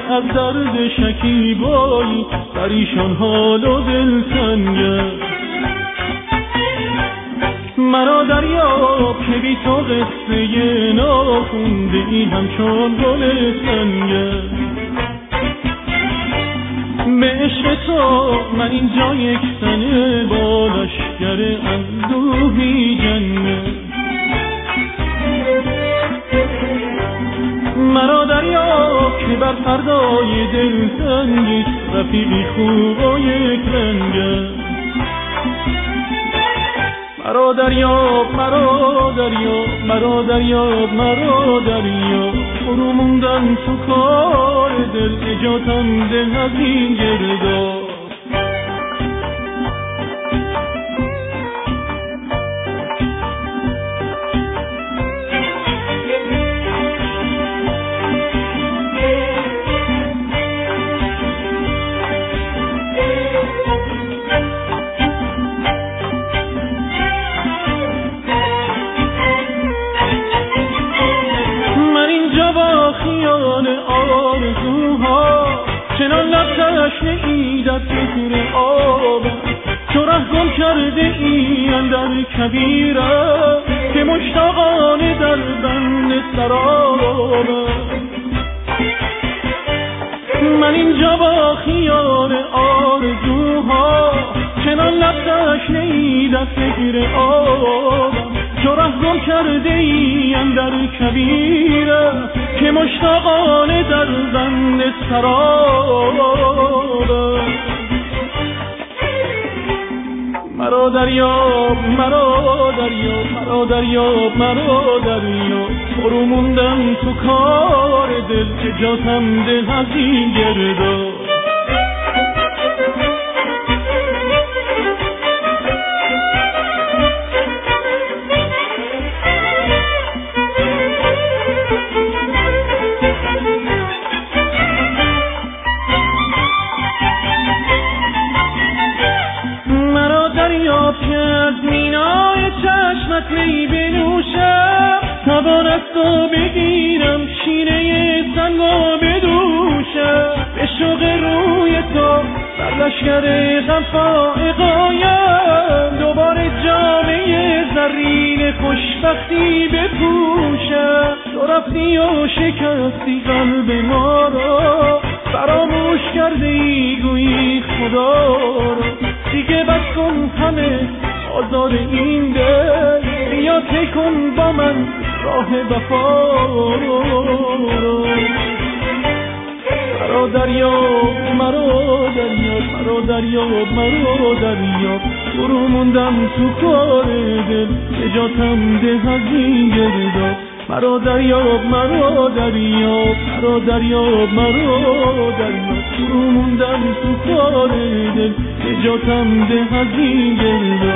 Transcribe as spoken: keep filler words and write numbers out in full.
از درد شکیبایی، پریشان حال و دلتنگه. مرا دریاب که بی تو قصه ناخونده ای همچون گل سنگه. به عشق تو من اینجا یک تنه با لشگر اندوهی جنه. مرا دریاب که بر فردای دلتنگی رفیقی خوب و یک رنگه. مرا دریاب مرا دریاب مرا دریاب مرا دریاب، فرو موندم تو کار دل، نجاتم ده از این گرداب. چنان لب تشنه‌ای در فکر آبم، چو ره گم کرده ای اندر کبیرم، که مشتاقانه در بند سرابم. من اینجا با خیال آرزوها، چنان لب تشنه‌ای در فکر آبم، چو ره گم کرده ای اندر کبیرم، که مشتاقانه در بند سرابم. مرا دریاب مرا دریاب مرا دریاب مرا دریاب، فرو موندم تو کار دل، که جاتم ده از این گرداب. که از مینای چشمت می بنوشم، توان از تو بگیرم شینه سنگا بدوشم. به شوق روی تو بر لشگر غم فائقایم، دوباره جامعه زرین خوشبختی بپوشم. تو رفتی و شکستی قلب ما را، فراموش کرده ای گویی خدا را. دیگه بس کن همه آزار این دل، بیا طی کن با من راه وفا رو. مرا دریاب مرا دریاب مرا دریاب مرا دریاب، فرو موندم تو کار دل، نجاتم ده از این گرداب. مرا دریاب مرا دریاب مرا دریاب مرا دریاب، فرو موندم تو کار دل، نجاتم ده از این گرداب.